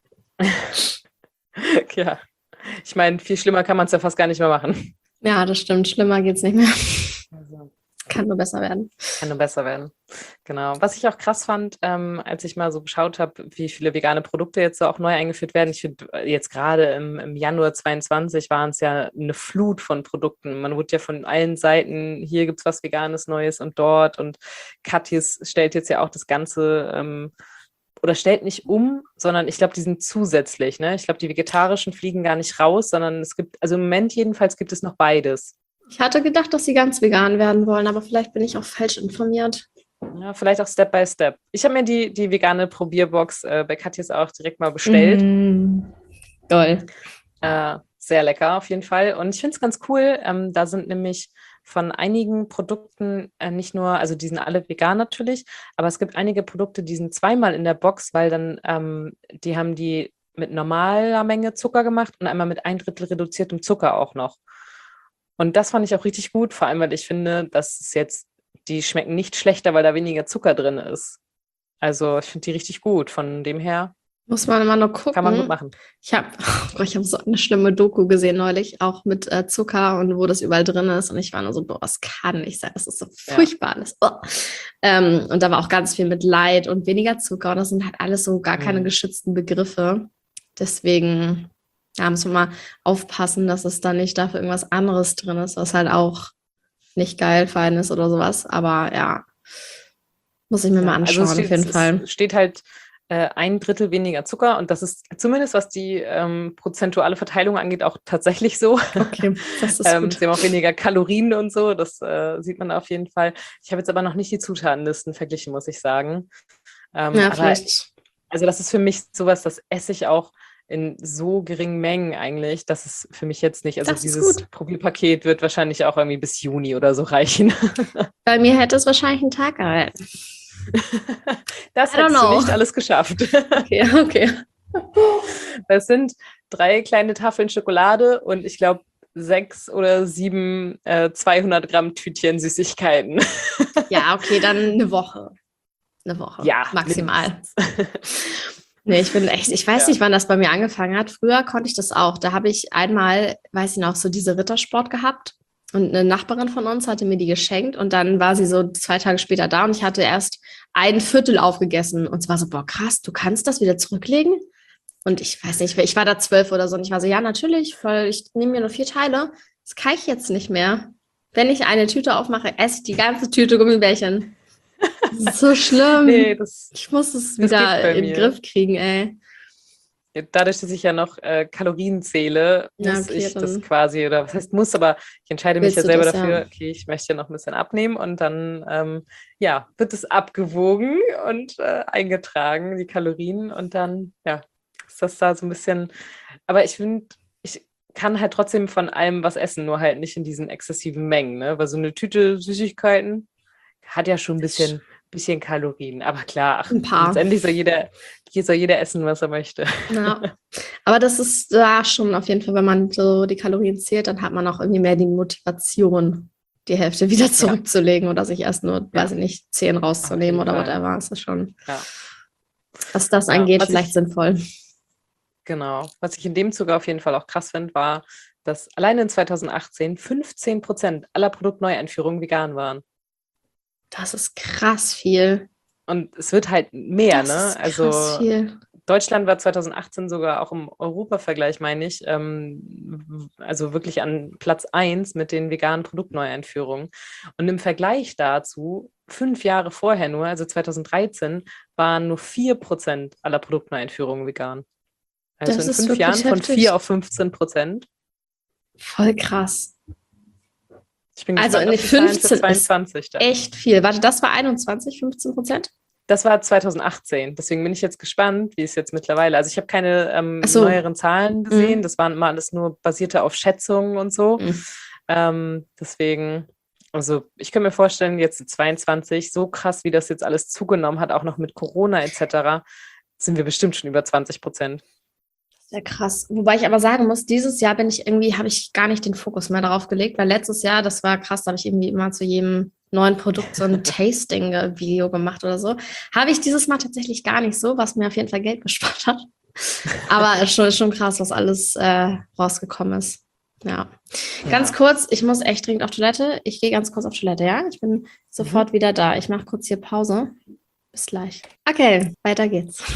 Ja. Ich meine, viel schlimmer kann man es ja fast gar nicht mehr machen. Ja, das stimmt. Schlimmer geht's nicht mehr. Also, kann nur besser werden. Kann nur besser werden. Genau. Was ich auch krass fand, als ich mal so geschaut habe, wie viele vegane Produkte jetzt so auch neu eingeführt werden. Ich finde, jetzt gerade im Januar 22 waren es ja eine Flut von Produkten. Man wurde ja von allen Seiten, hier gibt es was Veganes Neues und dort. Und Katjes stellt jetzt ja auch das Ganze oder stellt nicht um, sondern ich glaube, die sind zusätzlich. Ne? Ich glaube, die vegetarischen fliegen gar nicht raus, sondern es gibt, also im Moment jedenfalls gibt es noch beides. Ich hatte gedacht, dass sie ganz vegan werden wollen, aber vielleicht bin ich auch falsch informiert. Ja, vielleicht auch Step by Step. Ich habe mir die vegane Probierbox bei Katjes auch direkt mal bestellt. Toll. Sehr lecker auf jeden Fall. Und ich finde es ganz cool. Da sind nämlich von einigen Produkten nicht nur, also die sind alle vegan natürlich, aber es gibt einige Produkte, die sind zweimal in der Box, weil dann, die haben die mit normaler Menge Zucker gemacht und einmal mit 1/3 reduziertem Zucker auch noch. Und das fand ich auch richtig gut, vor allem, weil ich finde, dass es jetzt, die schmecken nicht schlechter, weil da weniger Zucker drin ist. Also ich finde die richtig gut. Von dem her muss man immer noch gucken. Kann man gut machen. Ich habe so eine schlimme Doku gesehen neulich, auch mit Zucker und wo das überall drin ist. Und ich war nur so, boah, was kann ich sagen? Das ist so furchtbar alles. Oh. Und da war auch ganz viel mit Light und weniger Zucker. Und das sind halt alles so gar keine geschützten Begriffe. Deswegen muss man mal aufpassen, dass es da nicht dafür irgendwas anderes drin ist, was halt auch nicht geil fein ist oder sowas. Aber ja, muss ich mir mal anschauen, also auf jeden Fall. Es steht halt 1/3 weniger Zucker und das ist zumindest, was die prozentuale Verteilung angeht, auch tatsächlich so. Okay, das ist gut. Sie haben auch weniger Kalorien und so, das sieht man auf jeden Fall. Ich habe jetzt aber noch nicht die Zutatenlisten verglichen, muss ich sagen. Vielleicht. Also das ist für mich sowas, das esse ich auch in so geringen Mengen eigentlich, dass es für mich jetzt nicht, also dieses Probierpaket wird wahrscheinlich auch irgendwie bis Juni oder so reichen. Bei mir hätte es wahrscheinlich einen Tag gehalten. Das hättest du nicht alles geschafft. Okay. Das sind 3 kleine Tafeln Schokolade und ich glaube 6 oder 7 200 Gramm Tütchen Süßigkeiten. Ja, okay, dann eine Woche. Ja, maximal. Nee, ich weiß nicht, wann das bei mir angefangen hat. Früher konnte ich das auch. Da habe ich einmal, weiß ich noch, so diese Rittersport gehabt. Und eine Nachbarin von uns hatte mir die geschenkt und dann war sie so 2 Tage später da und ich hatte erst 1/4 aufgegessen und es war so, boah, krass, du kannst das wieder zurücklegen? Und ich weiß nicht, ich war da 12 oder so und ich war so, ja, natürlich, weil ich nehme mir nur 4 Teile. Das kann ich jetzt nicht mehr. Wenn ich eine Tüte aufmache, esse ich die ganze Tüte Gummibärchen. Das ist so schlimm. Nee, ich muss es wieder in den Griff kriegen, ey. Dadurch, dass ich ja noch Kalorien zähle, muss ich das quasi, oder was heißt muss, aber ich entscheide mich ja selber dafür, okay, ich möchte ja noch ein bisschen abnehmen und dann, wird es abgewogen und eingetragen, die Kalorien und dann, ist das da so ein bisschen, aber ich finde, ich kann halt trotzdem von allem was essen, nur halt nicht in diesen exzessiven Mengen, ne, weil so eine Tüte Süßigkeiten hat ja schon ein bisschen Kalorien, aber klar, ein paar. Letztendlich soll jeder essen, was er möchte. Ja, aber das ist da schon auf jeden Fall, wenn man so die Kalorien zählt, dann hat man auch irgendwie mehr die Motivation, die Hälfte wieder zurückzulegen oder sich erst nur, weiß ich nicht, 10 rauszunehmen oder whatever. Das ist schon, was das angeht, vielleicht sinnvoll. Genau. Was ich in dem Zuge auf jeden Fall auch krass finde, war, dass alleine in 2018 15% aller Produktneueinführungen vegan waren. Das ist krass viel. Und es wird halt mehr, Das ne? ist Also krass viel. Deutschland war 2018 sogar auch im Europavergleich, meine ich, also wirklich an Platz 1 mit den veganen Produktneueinführungen. Und im Vergleich dazu, 5 Jahre vorher nur, also 2013, waren nur 4% aller Produktneueinführungen vegan. Also Das in ist 5 Jahren wirklich von heftig. 4 auf 15%. Voll krass. Ich bin Also gespannt in auf den die Zahlen für 15 ist 22 dann. echt viel. Warte, das war 21, 15%? Das war 2018. Deswegen bin ich jetzt gespannt, wie es jetzt mittlerweile. Also ich habe keine Ach so. neueren Zahlen gesehen. Mhm. Das waren immer alles nur basierte auf Schätzungen und so. Mhm. Deswegen, also ich kann mir vorstellen, jetzt in 22, so krass, wie das jetzt alles zugenommen hat, auch noch mit Corona etc., sind wir bestimmt schon über 20%. Sehr krass. Wobei ich aber sagen muss, dieses Jahr habe ich gar nicht den Fokus mehr darauf gelegt, weil letztes Jahr, das war krass, da habe ich irgendwie immer zu jedem neuen Produkt so ein Tasting-Video gemacht oder so. Habe ich dieses Mal tatsächlich gar nicht so, was mir auf jeden Fall Geld gespart hat. Aber es ist schon krass, was alles rausgekommen ist. Ja. Ganz kurz, ich muss echt dringend auf Toilette. Ich gehe ganz kurz auf Toilette, ja? Ich bin sofort wieder da. Ich mache kurz hier Pause. Bis gleich. Okay, weiter geht's.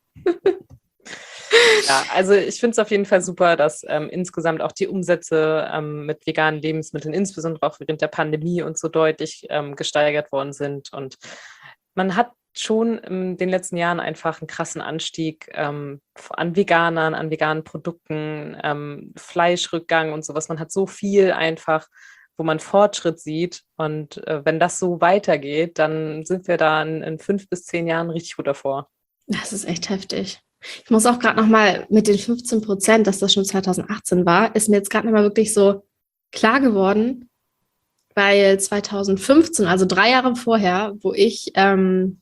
Ja, also ich finde es auf jeden Fall super, dass insgesamt auch die Umsätze mit veganen Lebensmitteln, insbesondere auch während der Pandemie und so deutlich gesteigert worden sind. Und man hat schon in den letzten Jahren einfach einen krassen Anstieg an Veganern, an veganen Produkten, Fleischrückgang und sowas. Man hat so viel einfach, wo man Fortschritt sieht. Und wenn das so weitergeht, dann sind wir da in 5 bis 10 Jahren richtig gut davor. Das ist echt heftig. Ich muss auch gerade nochmal mit den 15%, dass das schon 2018 war, ist mir jetzt gerade nochmal wirklich so klar geworden, weil 2015, also 3 Jahre vorher, wo ich vegan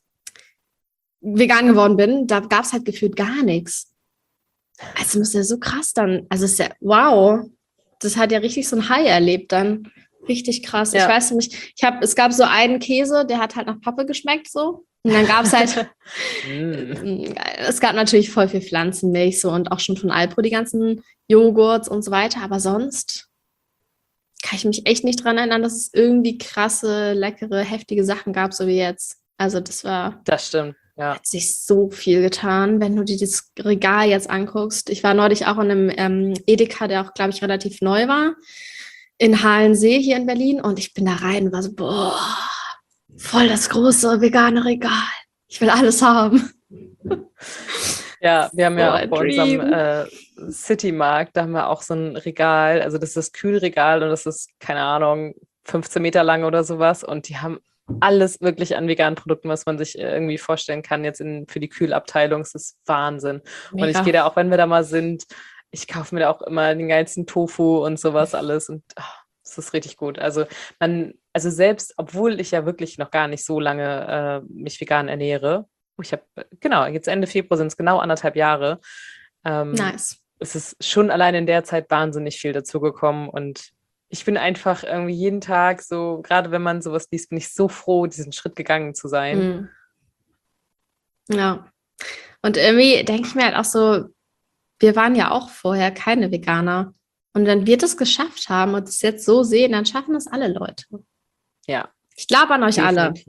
geworden bin, da gab es halt gefühlt gar nichts. Also das ist ja so krass dann. Also ist ja, wow, das hat ja richtig so ein High erlebt dann. Richtig krass. Ja. Ich weiß nicht, es gab so einen Käse, der hat halt nach Pappe geschmeckt so. Und dann gab es halt, es gab natürlich voll viel Pflanzenmilch so und auch schon von Alpro die ganzen Joghurts und so weiter. Aber sonst kann ich mich echt nicht dran erinnern, dass es irgendwie krasse, leckere, heftige Sachen gab, so wie jetzt. Also das stimmt, ja. Hat sich so viel getan, wenn du dir das Regal jetzt anguckst. Ich war neulich auch in einem Edeka, der auch, glaube ich, relativ neu war, in Halensee hier in Berlin. Und ich bin da rein und war so, boah, voll das große vegane Regal. Ich will alles haben. Ja, wir haben ja auch bei unserem Citymarkt, da haben wir auch so ein Regal, also das ist das Kühlregal und das ist, keine Ahnung, 15 Meter lang oder sowas und die haben alles wirklich an veganen Produkten, was man sich irgendwie vorstellen kann jetzt für die Kühlabteilung. Es ist Wahnsinn. Mega. Und ich gehe da auch, wenn wir da mal sind, ich kaufe mir da auch immer den geilsten Tofu und sowas alles und das ist richtig gut. Also selbst, obwohl ich ja wirklich noch gar nicht so lange mich vegan ernähre, ich habe, genau, jetzt Ende Februar sind es genau 1,5 Jahre. Nice. Es ist schon allein in der Zeit wahnsinnig viel dazugekommen und ich bin einfach irgendwie jeden Tag so, gerade wenn man sowas liest, bin ich so froh, diesen Schritt gegangen zu sein. Ja. Und irgendwie denke ich mir halt auch so, wir waren ja auch vorher keine Veganer. Und wenn wir das geschafft haben und es jetzt so sehen, dann schaffen das alle Leute. Ja. Ich glaube an euch definitiv.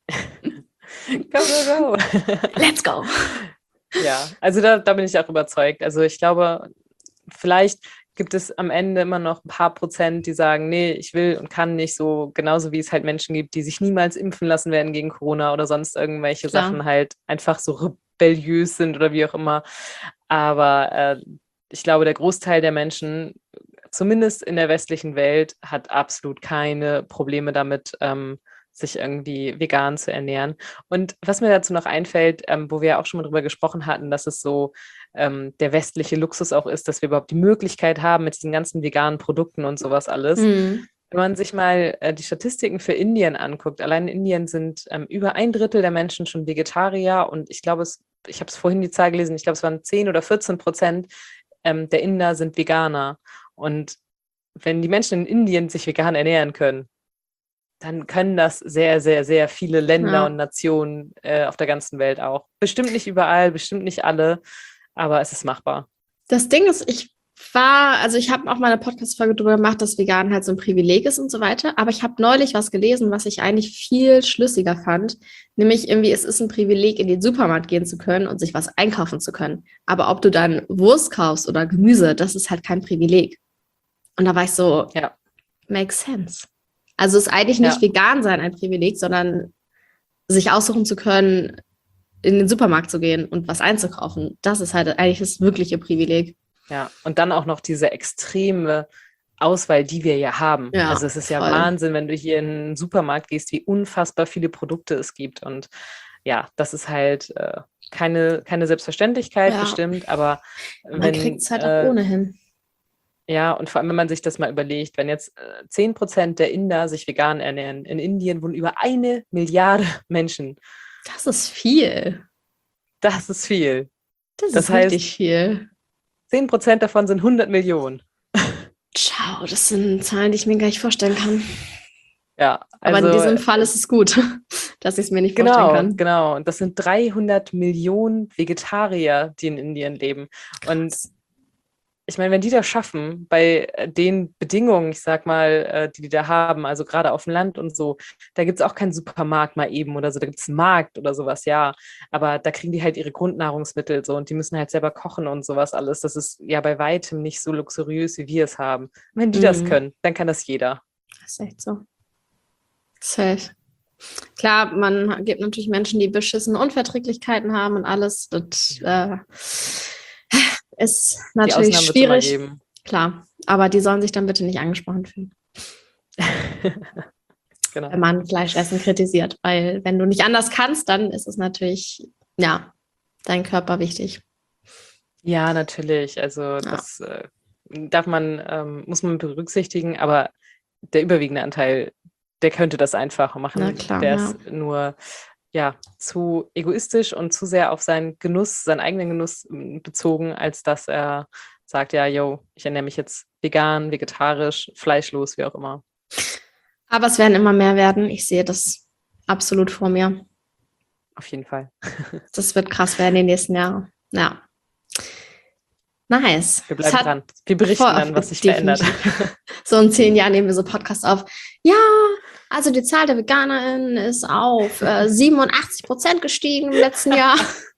Alle. Go, go, go. Let's go. Ja, also da bin ich auch überzeugt. Also ich glaube, vielleicht gibt es am Ende immer noch ein paar Prozent, die sagen, nee, ich will und kann nicht so, genauso wie es halt Menschen gibt, die sich niemals impfen lassen werden gegen Corona oder sonst irgendwelche Sachen halt einfach so rebelliös sind oder wie auch immer. Aber ich glaube, der Großteil der Menschen, zumindest in der westlichen Welt, hat absolut keine Probleme damit, sich irgendwie vegan zu ernähren. Und was mir dazu noch einfällt, wo wir ja auch schon mal drüber gesprochen hatten, dass es so der westliche Luxus auch ist, dass wir überhaupt die Möglichkeit haben mit diesen ganzen veganen Produkten und sowas alles. Wenn man sich mal die Statistiken für Indien anguckt, allein in Indien sind über 1/3 der Menschen schon Vegetarier und ich glaube, ich habe es vorhin die Zahl gelesen, ich glaube, es waren 10 oder 14% der Inder sind Veganer. Und wenn die Menschen in Indien sich vegan ernähren können, dann können das sehr, sehr, sehr viele Länder und Nationen auf der ganzen Welt auch. Bestimmt nicht überall, bestimmt nicht alle, aber es ist machbar. Das Ding ist, ich also ich habe auch mal eine Podcast-Folge darüber gemacht, dass vegan halt so ein Privileg ist und so weiter. Aber ich habe neulich was gelesen, was ich eigentlich viel schlüssiger fand. Nämlich irgendwie, es ist ein Privileg, in den Supermarkt gehen zu können und sich was einkaufen zu können. Aber ob du dann Wurst kaufst oder Gemüse, das ist halt kein Privileg. Und da war ich so, Ja. makes sense. Also ist eigentlich nicht vegan sein ein Privileg, sondern sich aussuchen zu können, in den Supermarkt zu gehen und was einzukaufen. Das ist halt eigentlich das wirkliche Privileg. Ja, und dann auch noch diese extreme Auswahl, die wir ja haben. Ja, also es ist ja voll. Wahnsinn, wenn du hier in einen Supermarkt gehst, wie unfassbar viele Produkte es gibt. Und ja, das ist halt keine Selbstverständlichkeit bestimmt, aber man kriegt es halt auch ohnehin. Ja, und vor allem, wenn man sich das mal überlegt, wenn jetzt 10% der Inder sich vegan ernähren, in Indien wohnen über 1 Milliarde Menschen. Das ist viel. Das ist viel. Das ist richtig viel. 10% davon sind 100 Millionen. Ciao, das sind Zahlen, die ich mir gar nicht vorstellen kann. Ja, also, aber in diesem Fall ist es gut, dass ich es mir nicht vorstellen kann. Genau. Und das sind 300 Millionen Vegetarier, die in Indien leben. Krass. Und ich meine, wenn die das schaffen, bei den Bedingungen, ich sag mal, die da haben, also gerade auf dem Land und so, da gibt es auch keinen Supermarkt mal eben oder so, da gibt es einen Markt oder sowas, ja. Aber da kriegen die halt ihre Grundnahrungsmittel so und die müssen halt selber kochen und sowas alles. Das ist ja bei weitem nicht so luxuriös, wie wir es haben. Wenn die das können, dann kann das jeder. Das ist echt so. Safe. Klar, man gibt natürlich Menschen, die beschissene Unverträglichkeiten haben und alles. Das ist natürlich schwierig. Klar, aber die sollen sich dann bitte nicht angesprochen fühlen. Genau. Wenn man Fleischessen kritisiert. Weil wenn du nicht anders kannst, dann ist es natürlich, dein Körper wichtig. Ja, natürlich. Also das muss man berücksichtigen, aber der überwiegende Anteil, der könnte das einfach machen. Na klar, der ist nur zu egoistisch und zu sehr auf seinen eigenen Genuss bezogen, als dass er sagt, ich ernähre mich jetzt vegan, vegetarisch, fleischlos, wie auch immer. Aber es werden immer mehr werden. Ich sehe das absolut vor mir. Auf jeden Fall. Das wird krass werden in den nächsten Jahren. Ja. Nice. Wir bleiben dran. Wir berichten dann, was sich verändert. So in 10 Jahren nehmen wir so Podcast auf. Ja, also die Zahl der VeganerInnen ist auf 87% gestiegen im letzten Jahr.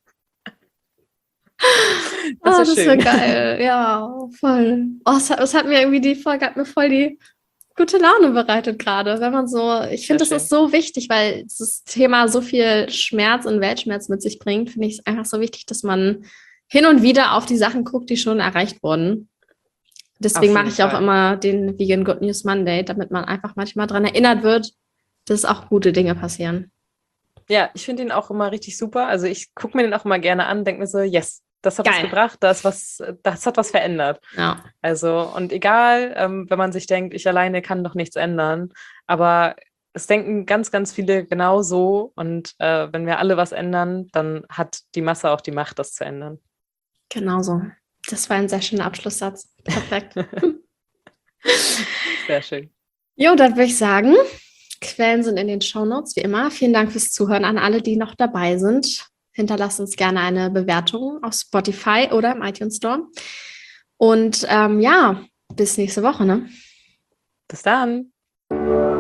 Das wäre geil. Ja, voll. Es hat mir irgendwie, die Folge hat mir voll die gute Laune bereitet gerade, wenn man so, ich finde, das ist so wichtig, weil das Thema so viel Schmerz und Weltschmerz mit sich bringt, finde ich es einfach so wichtig, dass man hin und wieder auf die Sachen guckt, die schon erreicht wurden. Deswegen mache ich auch immer den Vegan Good News Monday, damit man einfach manchmal daran erinnert wird, dass auch gute Dinge passieren. Ja, ich finde den auch immer richtig super. Also ich gucke mir den auch immer gerne an, denke mir so, yes, das hat was gebracht, das hat was verändert. Ja. Also, und egal, wenn man sich denkt, ich alleine kann doch nichts ändern, aber es denken ganz, ganz viele genauso. Und wenn wir alle was ändern, dann hat die Masse auch die Macht, das zu ändern. Genauso. Das war ein sehr schöner Abschlusssatz. Perfekt. Sehr schön. Jo, dann würde ich sagen, Quellen sind in den Shownotes, wie immer. Vielen Dank fürs Zuhören an alle, die noch dabei sind. Hinterlasst uns gerne eine Bewertung auf Spotify oder im iTunes Store. Und bis nächste Woche, ne? Bis dann.